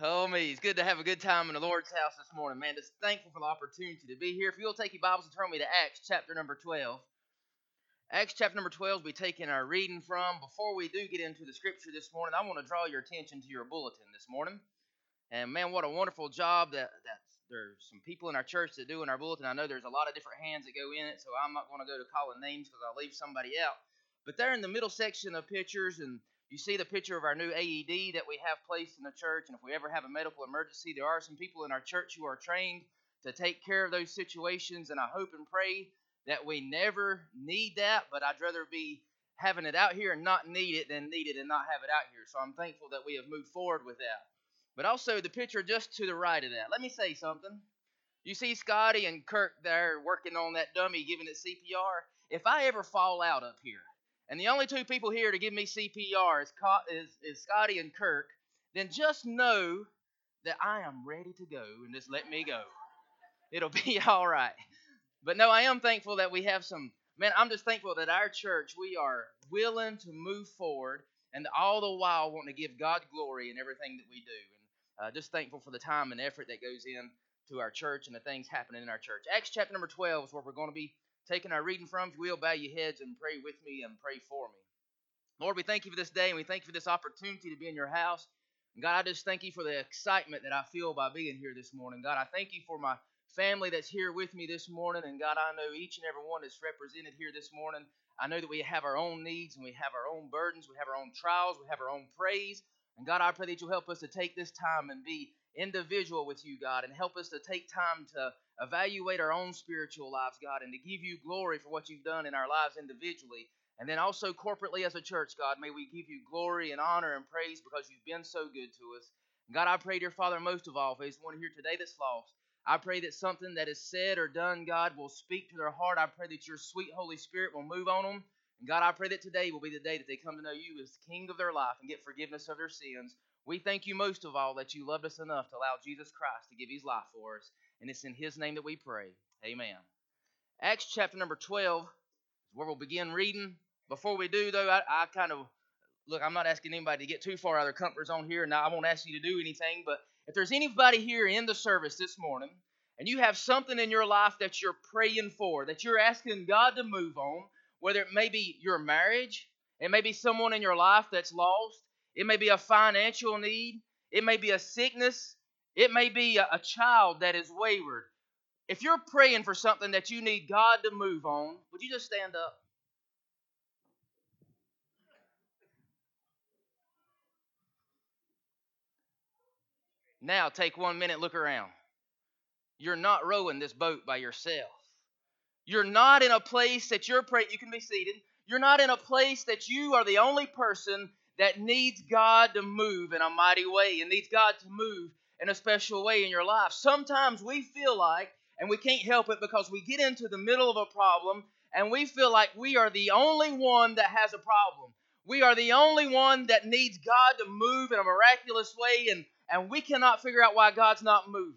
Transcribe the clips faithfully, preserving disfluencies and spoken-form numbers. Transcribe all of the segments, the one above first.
Oh, me. It's good to have a good time in the Lord's house this morning, man. Just thankful for the opportunity to be here. If you'll take your Bibles and turn me to Acts chapter number twelve. Acts chapter number twelve will be taking our reading from. Before we do get into the scripture this morning, I want to draw your attention to your bulletin this morning. And man, what a wonderful job that, that there's some people in our church that do in our bulletin. I know there's a lot of different hands that go in it, so I'm not going to go to calling names because I'll leave somebody out. But there in the middle section of pictures, and you see the picture of our new A E D that we have placed in the church. And if we ever have a medical emergency, there are some people in our church who are trained to take care of those situations. And I hope and pray that we never need that, but I'd rather be having it out here and not need it than need it and not have it out here. So I'm thankful that we have moved forward with that. But also the picture just to the right of that. Let me say something. You see Scotty and Kirk there working on that dummy, giving it C P R. If I ever fall out up here, and the only two people here to give me C P R is, is, is Scotty and Kirk, then just know that I am ready to go and just let me go. It'll be all right. But no, I am thankful that we have some, man, I'm just thankful that our church, we are willing to move forward and all the while wanting to give God glory in everything that we do. And uh, just thankful for the time and effort that goes in to our church and the things happening in our church. Acts chapter number twelve is where we're going to be taking our reading from. If you will, bow your heads and pray with me and pray for me. Lord, we thank you for this day, and we thank you for this opportunity to be in your house. And God, I just thank you for the excitement that I feel by being here this morning. God, I thank you for my family that's here with me this morning. And God, I know each and every one that's represented here this morning. I know that we have our own needs, and we have our own burdens, we have our own trials, we have our own praise. And God, I pray that you'll help us to take this time and be individual with you, God, and help us to take time to evaluate our own spiritual lives, God, and to give you glory for what you've done in our lives individually. And then also corporately as a church, God, may we give you glory and honor and praise because you've been so good to us. And God, I pray, dear Father, most of all, if there's one here today that's lost, I pray that something that is said or done, God, will speak to their heart. I pray that your sweet Holy Spirit will move on them. And God, I pray that today will be the day that they come to know you as King of their life and get forgiveness of their sins. We thank you most of all that you loved us enough to allow Jesus Christ to give his life for us. And it's in his name that we pray. Amen. Acts chapter number twelve is where we'll begin reading. Before we do, though, I, I kind of, look, I'm not asking anybody to get too far out of their comfort zone here, and I won't ask you to do anything, but if there's anybody here in the service this morning, and you have something in your life that you're praying for, that you're asking God to move on, whether it may be your marriage, it may be someone in your life that's lost, it may be a financial need, it may be a sickness, it may be a, a child that is wayward. If you're praying for something that you need God to move on, would you just stand up? Now take one minute, look around. You're not rowing this boat by yourself. You're not in a place that you're praying. You can be seated. You're not in a place that you are the only person that needs God to move in a mighty way and needs God to move in a special way in your life. Sometimes we feel like, and we can't help it because we get into the middle of a problem and we feel like we are the only one that has a problem. We are the only one that needs God to move in a miraculous way, and, and we cannot figure out why God's not moving.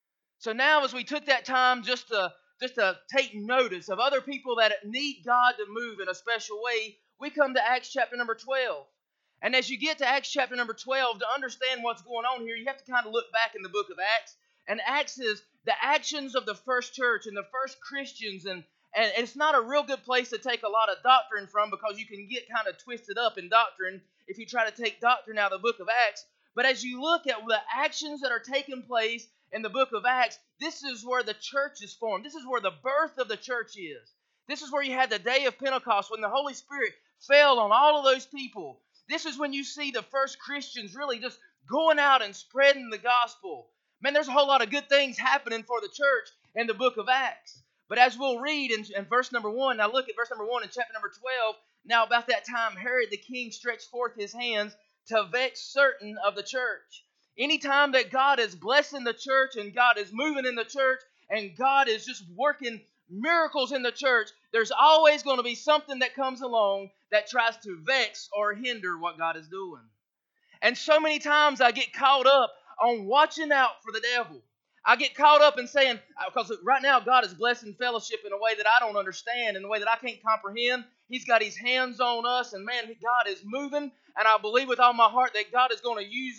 So now as we took that time just to, just to take notice of other people that need God to move in a special way, we come to Acts chapter number twelve. And as you get to Acts chapter number twelve, to understand what's going on here, you have to kind of look back in the book of Acts. And Acts is the actions of the first church and the first Christians. And, and it's not a real good place to take a lot of doctrine from because you can get kind of twisted up in doctrine if you try to take doctrine out of the book of Acts. But as you look at the actions that are taking place in the book of Acts, this is where the church is formed. This is where the birth of the church is. This is where you had the day of Pentecost when the Holy Spirit fell on all of those people. This is when you see the first Christians really just going out and spreading the gospel. Man, there's a whole lot of good things happening for the church in the book of Acts. But as we'll read in, in verse number one, now look at verse number one in chapter number twelve. Now about that time, Herod the king stretched forth his hands to vex certain of the church. Anytime that God is blessing the church and God is moving in the church and God is just working miracles in the church, there's always going to be something that comes along that tries to vex or hinder what God is doing. And so many times I get caught up on watching out for the devil. I get caught up in saying, because right now God is blessing fellowship in a way that I don't understand, in a way that I can't comprehend. He's got his hands on us, and man, God is moving. And I believe with all my heart that God is going to use us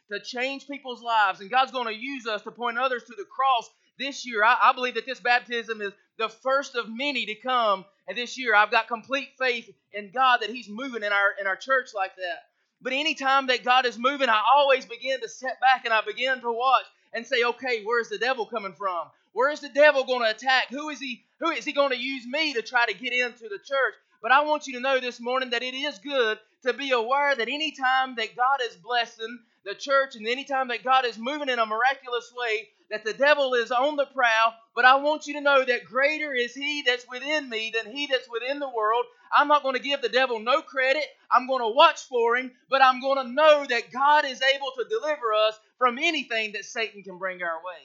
to change people's lives. And God's going to use us to point others to the cross this year. I, I believe that this baptism is the first of many to come. And this year, I've got complete faith in God that He's moving in our in our church like that. But anytime that God is moving, I always begin to step back and I begin to watch and say, okay, where's the devil coming from? Where is the devil going to attack? Who is he? Who is he going to use me to try to get into the church? But I want you to know this morning that it is good to be aware that anytime that God is blessing the church and anytime that God is moving in a miraculous way, that the devil is on the prowl. But I want you to know that greater is He that's within me than he that's within the world. I'm not going to give the devil no credit. I'm going to watch for him, but I'm going to know that God is able to deliver us from anything that Satan can bring our way.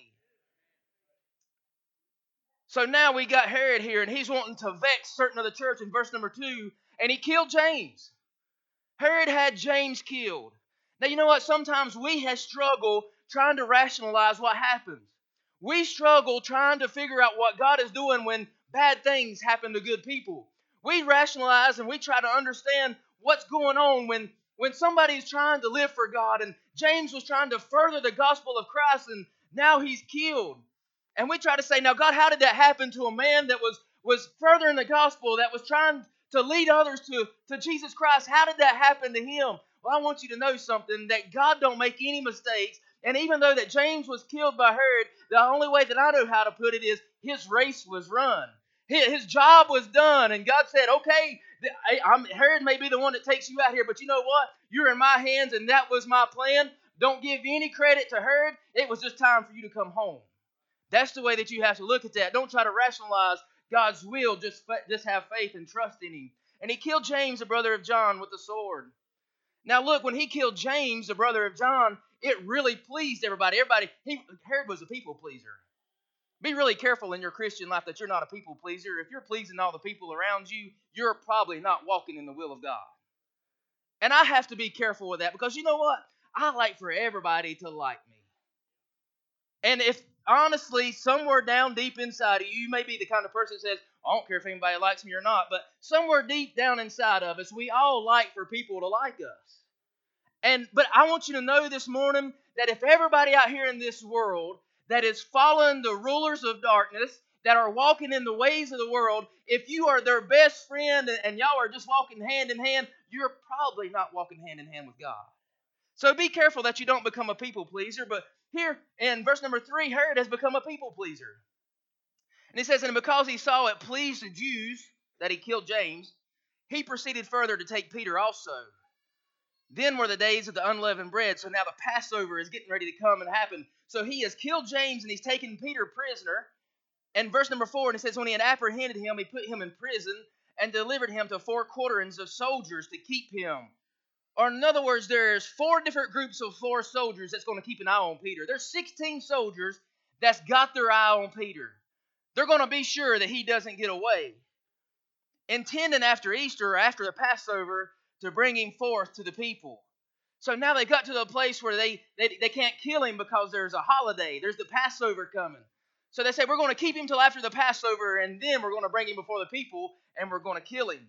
So now we got Herod here, and he's wanting to vex certain of the church in verse number two, and he killed James. Herod had James killed. Now, you know what? Sometimes we have struggled trying to rationalize what happens. We struggle trying to figure out what God is doing when bad things happen to good people. We rationalize and we try to understand what's going on when, when somebody's trying to live for God, and James was trying to further the gospel of Christ, and now he's killed. And we try to say, now God, how did that happen to a man that was, was furthering the gospel, that was trying to lead others to, to Jesus Christ? How did that happen to him? Well, I want you to know something, that God don't make any mistakes. And even though that James was killed by Herod, the only way that I know how to put it is his race was run. His job was done. And God said, okay, I'm, Herod may be the one that takes you out here, but you know what? You're in my hands, and that was my plan. Don't give any credit to Herod. It was just time for you to come home. That's the way that you have to look at that. Don't try to rationalize God's will. Just, just have faith and trust in Him. And he killed James, the brother of John, with the sword. Now look, when he killed James, the brother of John, it really pleased everybody. Everybody, he, Herod was a people pleaser. Be really careful in your Christian life that you're not a people pleaser. If you're pleasing all the people around you, you're probably not walking in the will of God. And I have to be careful with that, because you know what? I like for everybody to like me. And if, honestly, somewhere down deep inside of you, you may be the kind of person that says, I don't care if anybody likes me or not, but somewhere deep down inside of us, we all like for people to like us. And but I want you to know this morning that if everybody out here in this world that is following the rulers of darkness, that are walking in the ways of the world, if you are their best friend and y'all are just walking hand in hand, you're probably not walking hand in hand with God. So be careful that you don't become a people pleaser. But here in verse number three, Herod has become a people pleaser. And he says, and because he saw it pleased the Jews that he killed James, he proceeded further to take Peter also. Then were the days of the unleavened bread. So now the Passover is getting ready to come and happen. So he has killed James and he's taken Peter prisoner. And verse number four, and it says, when he had apprehended him, he put him in prison and delivered him to four quarterings of soldiers to keep him. Or in other words, there's four different groups of four soldiers that's going to keep an eye on Peter. There's sixteen soldiers that's got their eye on Peter. They're going to be sure that he doesn't get away. Intending after Easter, or after the Passover, to bring him forth to the people. So now they got to the place where they, they, they can't kill him because there's a holiday. There's the Passover coming. So they say, we're going to keep him till after the Passover, and then we're going to bring him before the people, and we're going to kill him.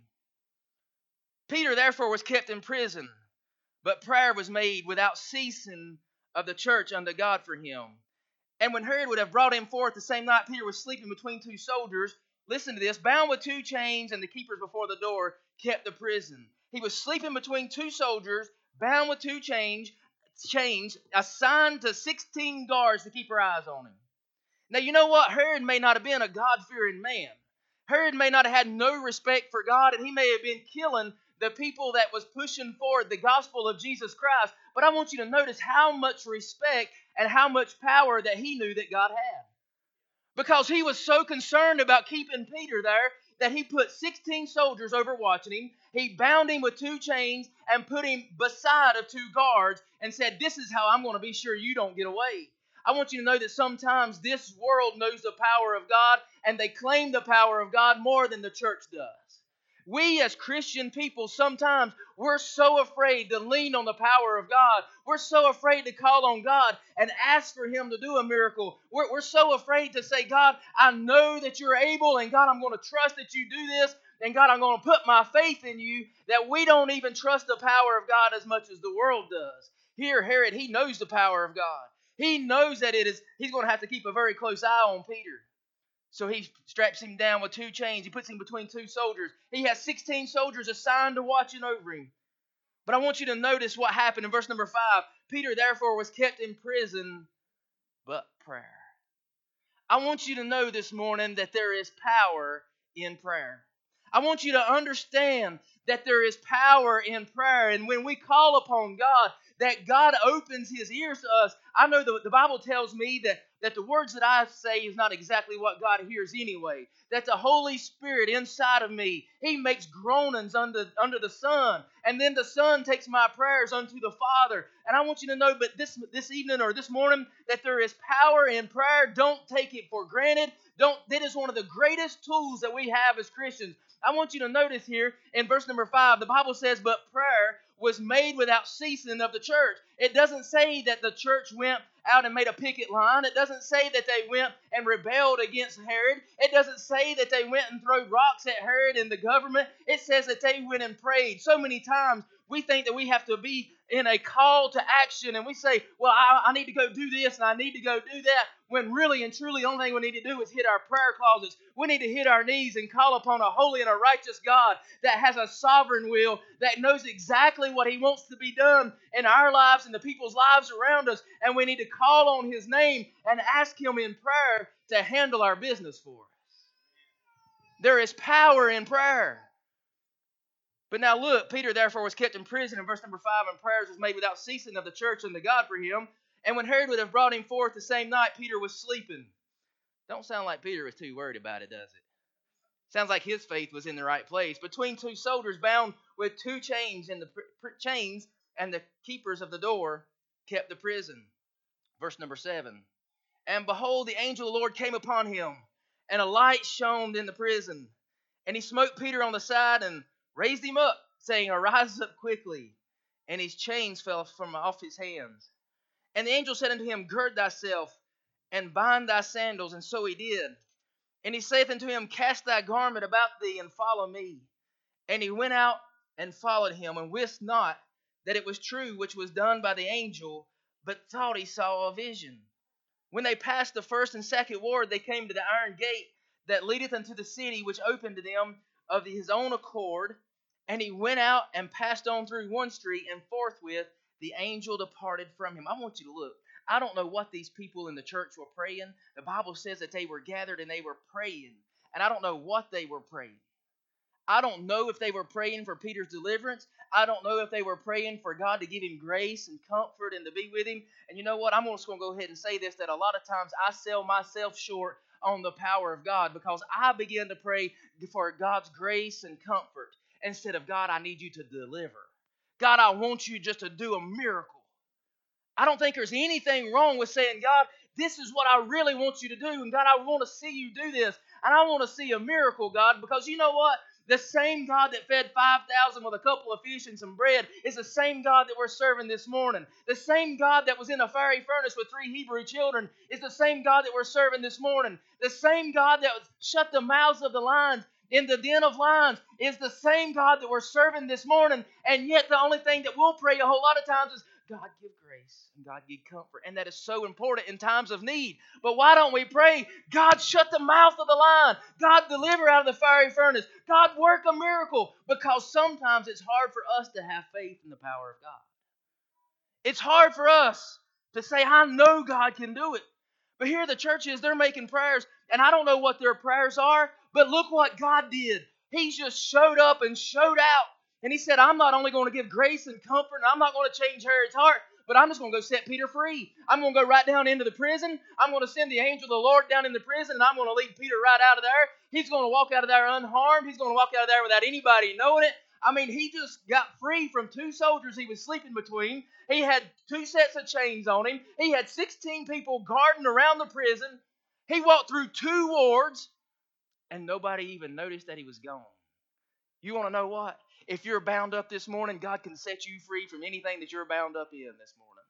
Peter, therefore, was kept in prison, but prayer was made without ceasing of the church unto God for him. And when Herod would have brought him forth the same night, Peter was sleeping between two soldiers. Listen to this, bound with two chains, and the keepers before the door kept the prison. He was sleeping between two soldiers, bound with two chains, chains, assigned to sixteen guards to keep their eyes on him. Now, you know what? Herod may not have been a God-fearing man. Herod may not have had no respect for God, and he may have been killing the people that was pushing forward the gospel of Jesus Christ. But I want you to notice how much respect and how much power that he knew that God had. Because he was so concerned about keeping Peter there that he put sixteen soldiers over watching him. He bound him with two chains and put him beside of two guards and said, this is how I'm going to be sure you don't get away. I want you to know that sometimes this world knows the power of God, and they claim the power of God more than the church does. We as Christian people, sometimes we're so afraid to lean on the power of God. We're so afraid to call on God and ask for Him to do a miracle. We're, we're so afraid to say, God, I know that you're able, and God, I'm going to trust that you do this, and God, I'm going to put my faith in you, that we don't even trust the power of God as much as the world does. Here, Herod, he knows the power of God. He knows that it is, he's going to have to keep a very close eye on Peter. So he straps him down with two chains. He puts him between two soldiers. He has sixteen soldiers assigned to watching over him. But I want you to notice what happened in verse number five. Peter therefore was kept in prison, but prayer. I want you to know this morning that there is power in prayer. I want you to understand that there is power in prayer. And when we call upon God, that God opens His ears to us. I know the, the Bible tells me that, that the words that I say is not exactly what God hears anyway. That the Holy Spirit inside of me, He makes groanings under, under the Son. And then the Son takes my prayers unto the Father. And I want you to know, but this, this evening or this morning, that there is power in prayer. Don't take it for granted. Don't. That is one of the greatest tools that we have as Christians. I want you to notice here in verse number five, the Bible says, but prayer was made without ceasing of the church. It doesn't say that the church went out and made a picket line. It doesn't say that they went and rebelled against Herod. It doesn't say that they went and threw rocks at Herod and the government. It says that they went and prayed. So many times we think that we have to be in a call to action and we say, well, I, I need to go do this and I need to go do that. When really and truly the only thing we need to do is hit our prayer closets. We need to hit our knees and call upon a holy and a righteous God that has a sovereign will, that knows exactly what He wants to be done in our lives and the people's lives around us. And we need to call on His name and ask Him in prayer to handle our business for us. There is power in prayer. But now look, Peter therefore was kept in prison in verse number five, and prayers was made without ceasing of the church unto God for him. And when Herod would have brought him forth the same night, Peter was sleeping. Don't sound like Peter was too worried about it, does it? Sounds like his faith was in the right place. Between two soldiers bound with two chains, and the pr- pr- chains and the keepers of the door kept the prison. Verse number seven. And behold, the angel of the Lord came upon him, and a light shone in the prison. And he smote Peter on the side and raised him up, saying, arise up quickly. And his chains fell from off his hands. And the angel said unto him, gird thyself, and bind thy sandals. And so he did. And he saith unto him, cast thy garment about thee, and follow me. And he went out and followed him, and wist not that it was true which was done by the angel, but thought he saw a vision. When they passed the first and second ward, they came to the iron gate that leadeth unto the city, which opened to them of his own accord. And he went out and passed on through one street, and forthwith the angel departed from him. I want you to look. I don't know what these people in the church were praying. The Bible says that they were gathered and they were praying. And I don't know what they were praying. I don't know if they were praying for Peter's deliverance. I don't know if they were praying for God to give him grace and comfort and to be with him. And you know what? I'm just going to go ahead and say this, that a lot of times I sell myself short on the power of God because I begin to pray for God's grace and comfort instead of, God, I need you to deliver. God, I want you just to do a miracle. I don't think there's anything wrong with saying, God, this is what I really want you to do. And God, I want to see you do this. And I want to see a miracle, God, because you know what? The same God that fed five thousand with a couple of fish and some bread is the same God that we're serving this morning. The same God that was in a fiery furnace with three Hebrew children is the same God that we're serving this morning. The same God that shut the mouths of the lions in the den of lions is the same God that we're serving this morning. And yet the only thing that we'll pray a whole lot of times is, God, give grace and God, give comfort. And that is so important in times of need. But why don't we pray, God, shut the mouth of the lion. God, deliver out of the fiery furnace. God, work a miracle. Because sometimes it's hard for us to have faith in the power of God. It's hard for us to say, I know God can do it. But here the church is, they're making prayers. And I don't know what their prayers are. But look what God did. He just showed up and showed out. And he said, I'm not only going to give grace and comfort, and I'm not going to change Herod's heart, but I'm just going to go set Peter free. I'm going to go right down into the prison. I'm going to send the angel of the Lord down in the prison, and I'm going to lead Peter right out of there. He's going to walk out of there unharmed. He's going to walk out of there without anybody knowing it. I mean, he just got free from two soldiers he was sleeping between. He had two sets of chains on him. He had sixteen people guarding around the prison. He walked through two wards, and nobody even noticed that he was gone. You want to know what? If you're bound up this morning, God can set you free from anything that you're bound up in this morning.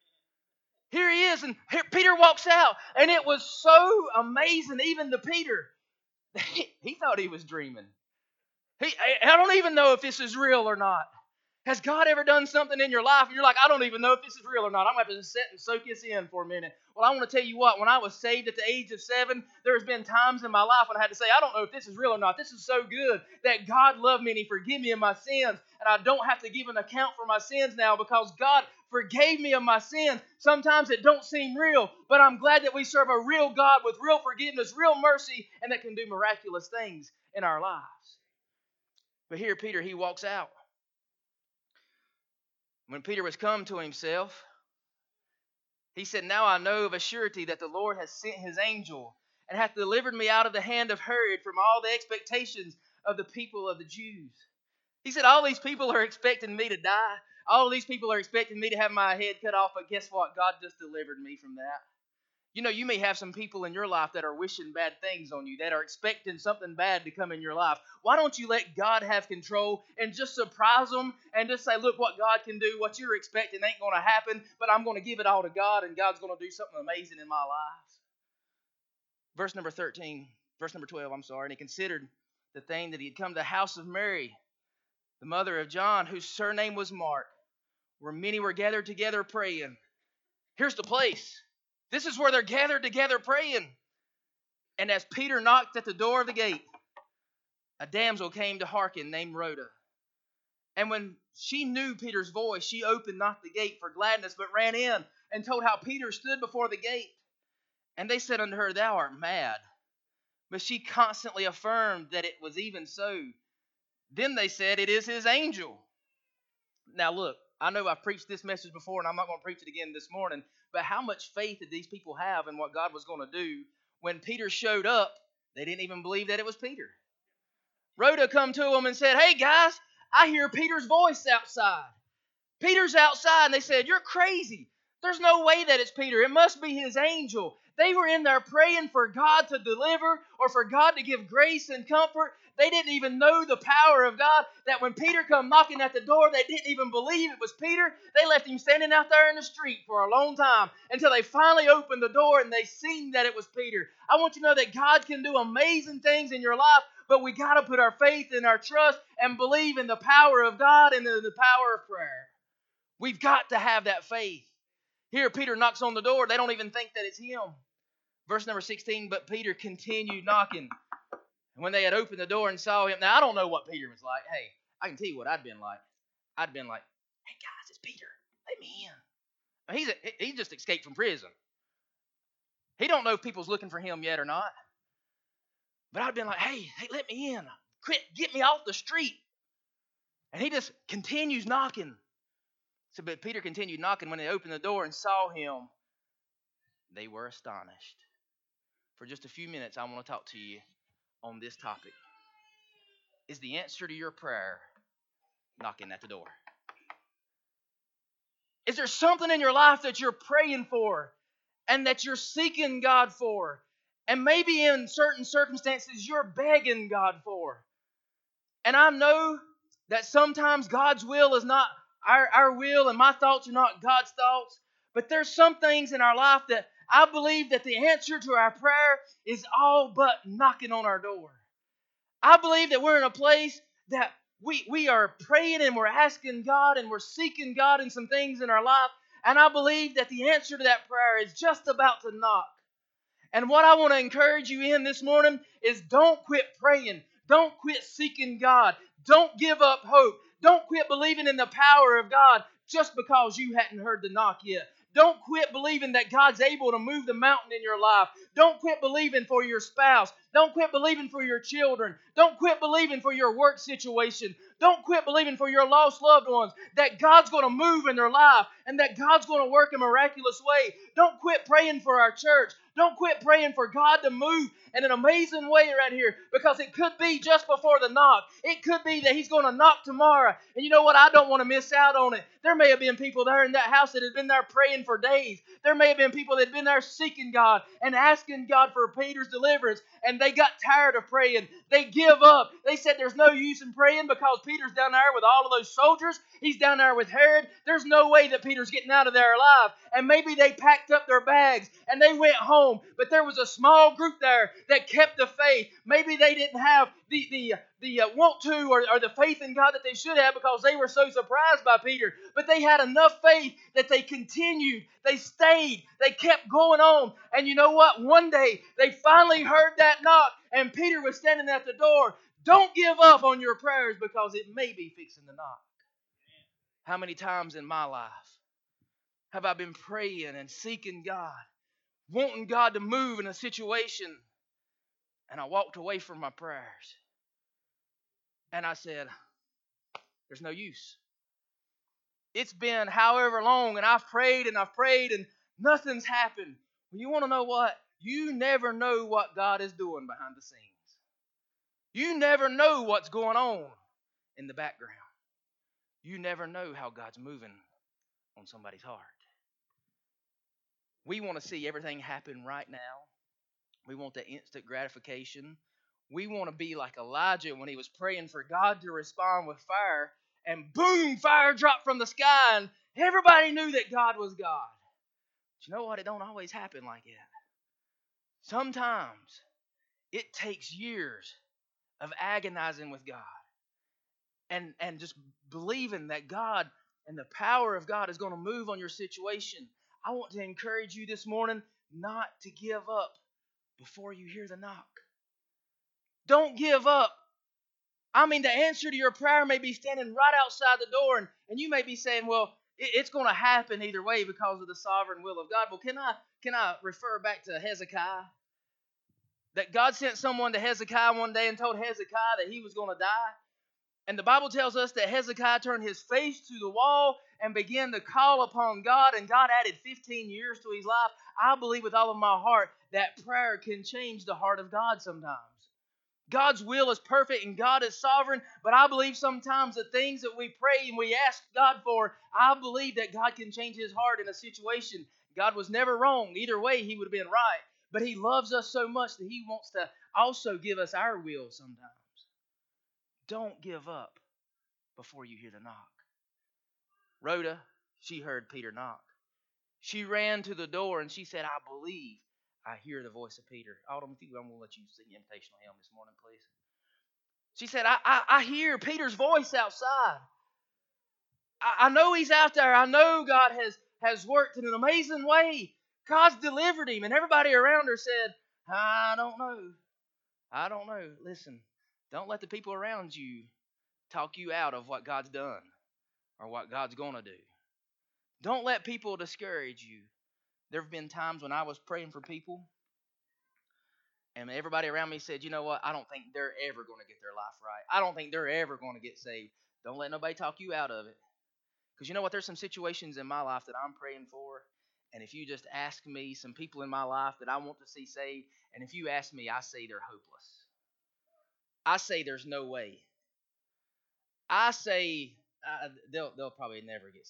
Here he is, and here Peter walks out, and it was so amazing, even to Peter. He, he thought he was dreaming. He, I don't even know if this is real or not. Has God ever done something in your life and you're like, I don't even know if this is real or not. I'm going to have to sit and soak this in for a minute. Well, I want to tell you what, when I was saved at the age of seven, there's been times in my life when I had to say, I don't know if this is real or not. This is so good that God loved me and He forgave me of my sins. And I don't have to give an account for my sins now because God forgave me of my sins. Sometimes it don't seem real, but I'm glad that we serve a real God with real forgiveness, real mercy, and that can do miraculous things in our lives. But here Peter, he walks out. When Peter was come to himself, he said, Now I know of a surety that the Lord has sent His angel and hath delivered me out of the hand of Herod from all the expectations of the people of the Jews. He said, all these people are expecting me to die. All of these people are expecting me to have my head cut off. But guess what? God just delivered me from that. You know, you may have some people in your life that are wishing bad things on you, that are expecting something bad to come in your life. Why don't you let God have control and just surprise them and just say, look what God can do. What you're expecting ain't going to happen, but I'm going to give it all to God, and God's going to do something amazing in my life. Verse number thirteen, verse number twelve, I'm sorry. And he considered the thing that he had come to the house of Mary, the mother of John, whose surname was Mark, where many were gathered together praying. Here's the place. This is where they're gathered together praying. And as Peter knocked at the door of the gate, a damsel came to hearken named Rhoda. And when she knew Peter's voice, she opened not the gate for gladness, but ran in and told how Peter stood before the gate. And they said unto her, Thou art mad. But she constantly affirmed that it was even so. Then they said, It is his angel. Now look, I know I've preached this message before, and I'm not going to preach it again this morning, but how much faith did these people have in what God was going to do? When Peter showed up, they didn't even believe that it was Peter. Rhoda come to them and said, Hey guys, I hear Peter's voice outside. Peter's outside, and they said, You're crazy. There's no way that it's Peter. It must be his angel. They were in there praying for God to deliver or for God to give grace and comfort. They didn't even know the power of God, that when Peter come knocking at the door, they didn't even believe it was Peter. They left him standing out there in the street for a long time until they finally opened the door and they seen that it was Peter. I want you to know that God can do amazing things in your life, but we got to put our faith and our trust and believe in the power of God and in the power of prayer. We've got to have that faith. Here, Peter knocks on the door. They don't even think that it's him. Verse number sixteen, but Peter continued knocking. And when they had opened the door and saw him, now I don't know what Peter was like. Hey, I can tell you what I'd been like. I'd been like, hey guys, it's Peter. Let me in. I mean, he's a, he just escaped from prison. He don't know if people's looking for him yet or not. But I'd been like, hey, hey, let me in. Quit, get me off the street. And he just continues knocking. So, but Peter continued knocking. When they opened the door and saw him, they were astonished. For just a few minutes, I want to talk to you on this topic. Is the answer to your prayer knocking at the door? Is there something in your life that you're praying for and that you're seeking God for? And maybe in certain circumstances, you're begging God for. And I know that sometimes God's will is not our, our will, and my thoughts are not God's thoughts. But there's some things in our life that I believe that the answer to our prayer is all but knocking on our door. I believe that we're in a place that we, we are praying and we're asking God and we're seeking God in some things in our life. And I believe that the answer to that prayer is just about to knock. And what I want to encourage you in this morning is don't quit praying. Don't quit seeking God. Don't give up hope. Don't quit believing in the power of God just because you hadn't heard the knock yet. Don't quit believing that God's able to move the mountain in your life. Don't quit believing for your spouse. Don't quit believing for your children. Don't quit believing for your work situation. Don't quit believing for your lost loved ones that God's going to move in their life and that God's going to work in a miraculous way. Don't quit praying for our church. Don't quit praying for God to move in an amazing way right here, because it could be just before the knock. It could be that He's going to knock tomorrow. And you know what? I don't want to miss out on it. There may have been people there in that house that had been there praying for days. There may have been people that had been there seeking God and asking God for Peter's deliverance, and they got tired of praying. They give up. They said there's no use in praying because Peter's down there with all of those soldiers. He's down there with Herod. There's no way that Peter's getting out of there alive. And maybe they packed up their bags and they went home. But there was a small group there that kept the faith. Maybe they didn't have the the the uh, want to or, or the faith in God that they should have because they were so surprised by Peter. But they had enough faith that they continued. They stayed. They kept going on. And you know what? One day they finally heard that knock and Peter was standing at the door. Don't give up on your prayers because it may be fixing to knock. How many times in my life have I been praying and seeking God, wanting God to move in a situation, and I walked away from my prayers? And I said, there's no use. It's been however long, and I've prayed and I've prayed, and nothing's happened. Well, you want to know what? You never know what God is doing behind the scenes. You never know what's going on in the background. You never know how God's moving on somebody's heart. We want to see everything happen right now. We want the instant gratification. We want to be like Elijah when he was praying for God to respond with fire, and boom, fire dropped from the sky, and everybody knew that God was God. But you know what? It don't always happen like that. Sometimes it takes years of agonizing with God and, and just believing that God and the power of God is going to move on your situation. I want to encourage you this morning not to give up before you hear the knock. Don't give up. I mean, the answer to your prayer may be standing right outside the door, and, and you may be saying, well, it, it's going to happen either way because of the sovereign will of God. Well, can I, can I refer back to Hezekiah? That God sent someone to Hezekiah one day and told Hezekiah that he was going to die. And the Bible tells us that Hezekiah turned his face to the wall and began to call upon God, and God added fifteen years to his life. I believe with all of my heart that prayer can change the heart of God sometimes. God's will is perfect and God is sovereign, but I believe sometimes the things that we pray and we ask God for, I believe that God can change his heart in a situation. God was never wrong. Either way, he would have been right. But he loves us so much that he wants to also give us our will sometimes. Don't give up before you hear the knock. Rhoda, she heard Peter knock. She ran to the door and she said, I believe I hear the voice of Peter. Autumn, if you, I'm going to let you sing the invitational hymn this morning, please. She said, I, I, I hear Peter's voice outside. I, I know he's out there. I know God has, has worked in an amazing way. God's delivered him. And everybody around her said, I don't know. I don't know. Listen, don't let the people around you talk you out of what God's done or what God's going to do. Don't let people discourage you. There have been times when I was praying for people and everybody around me said, you know what, I don't think they're ever going to get their life right. I don't think they're ever going to get saved. Don't let nobody talk you out of it. Because you know what, there's some situations in my life that I'm praying for. And if you just ask me, some people in my life that I want to see saved, and if you ask me, I say they're hopeless. I say there's no way. I say uh, they'll they'll probably never get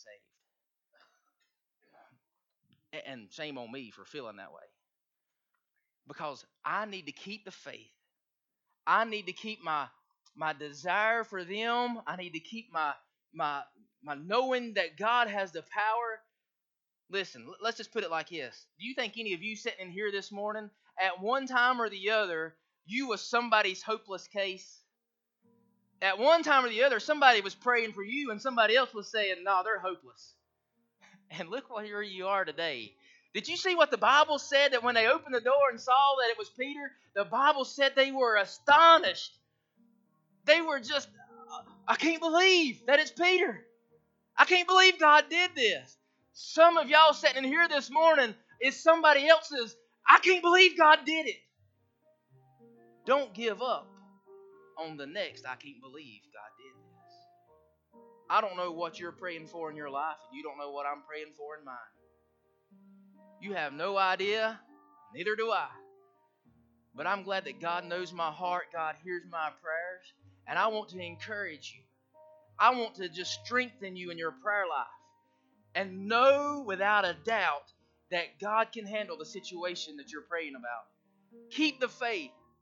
saved. And shame on me for feeling that way. Because I need to keep the faith. I need to keep my my desire for them. I need to keep my my my knowing that God has the power. Listen, let's just put it like this. Do you think any of you sitting in here this morning, at one time or the other, you was somebody's hopeless case? At one time or the other, somebody was praying for you and somebody else was saying, no, they're hopeless. And look where you are today. Did you see what the Bible said, that when they opened the door and saw that it was Peter, the Bible said they were astonished. They were just, I can't believe that it's Peter. I can't believe God did this. Some of y'all sitting in here this morning is somebody else's, I can't believe God did it. Don't give up on the next, I can't believe God did this. I don't know what you're praying for in your life, and you don't know what I'm praying for in mine. You have no idea, neither do I. But I'm glad that God knows my heart, God hears my prayers, and I want to encourage you. I want to just strengthen you in your prayer life. And know without a doubt that God can handle the situation that you're praying about. Keep the faith.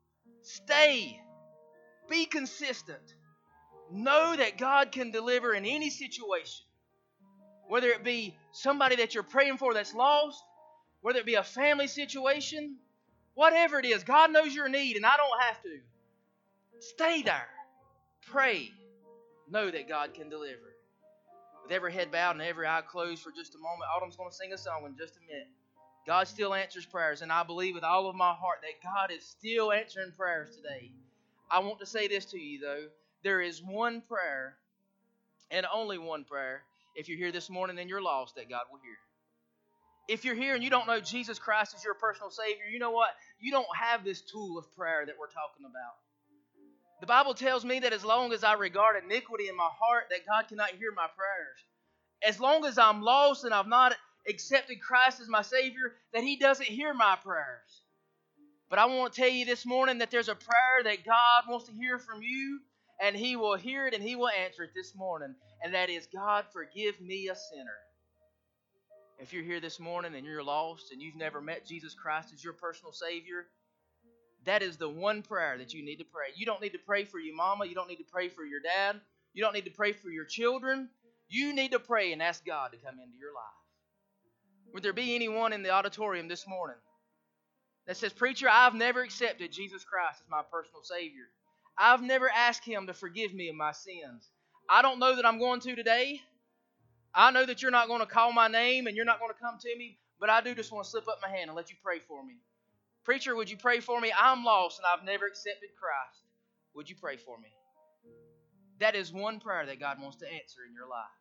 Stay. Be consistent. Know that God can deliver in any situation. Whether it be somebody that you're praying for that's lost, whether it be a family situation, whatever it is, God knows your need and I don't have to. Stay there. Pray. Know that God can deliver. With every head bowed and every eye closed for just a moment, Autumn's going to sing a song in just a minute. God still answers prayers, and I believe with all of my heart that God is still answering prayers today. I want to say this to you, though. There is one prayer, and only one prayer, if you're here this morning and you're lost, that God will hear. If you're here and you don't know Jesus Christ as your personal Savior, you know what? You don't have this tool of prayer that we're talking about. The Bible tells me that as long as I regard iniquity in my heart, that God cannot hear my prayers. As long as I'm lost and I've not accepted Christ as my Savior, that He doesn't hear my prayers. But I want to tell you this morning that there's a prayer that God wants to hear from you, and He will hear it and He will answer it this morning. And that is, God, forgive me a sinner. If you're here this morning and you're lost and you've never met Jesus Christ as your personal Savior, that is the one prayer that you need to pray. You don't need to pray for your mama. You don't need to pray for your dad. You don't need to pray for your children. You need to pray and ask God to come into your life. Would there be anyone in the auditorium this morning that says, Preacher, I've never accepted Jesus Christ as my personal Savior. I've never asked Him to forgive me of my sins. I don't know that I'm going to today. I know that you're not going to call my name and you're not going to come to me, but I do just want to slip up my hand and let you pray for me. Preacher, would you pray for me? I'm lost and I've never accepted Christ. Would you pray for me? That is one prayer that God wants to answer in your life.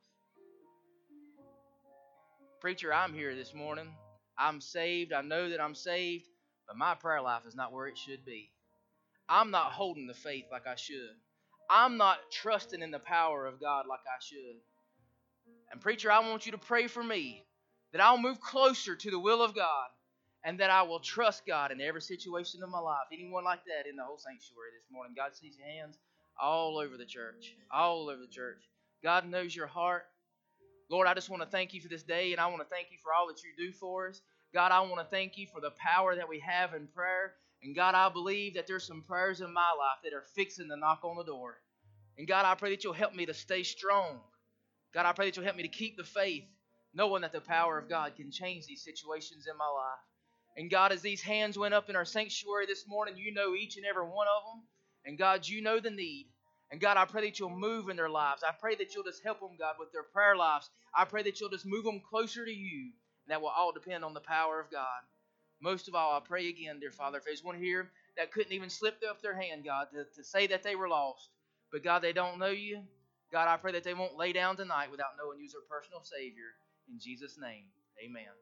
Preacher, I'm here this morning. I'm saved. I know that I'm saved, but my prayer life is not where it should be. I'm not holding the faith like I should. I'm not trusting in the power of God like I should. And preacher, I want you to pray for me that I'll move closer to the will of God and that I will trust God in every situation of my life. Anyone like that in the whole sanctuary this morning? God sees your hands all over the church, all over the church. God knows your heart. Lord, I just want to thank you for this day, and I want to thank you for all that you do for us. God, I want to thank you for the power that we have in prayer. And God, I believe that there's some prayers in my life that are fixing to knock on the door. And God, I pray that you'll help me to stay strong. God, I pray that you'll help me to keep the faith, knowing that the power of God can change these situations in my life. And God, as these hands went up in our sanctuary this morning, you know each and every one of them. And God, you know the need. And God, I pray that you'll move in their lives. I pray that you'll just help them, God, with their prayer lives. I pray that you'll just move them closer to you. And that will all depend on the power of God. Most of all, I pray again, dear Father, if there's one here that couldn't even slip up their hand, God, to, to say that they were lost. But God, they don't know you. God, I pray that they won't lay down tonight without knowing you as their personal Savior. In Jesus' name, amen.